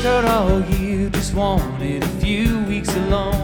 out all year, just wanted a few weeks alone.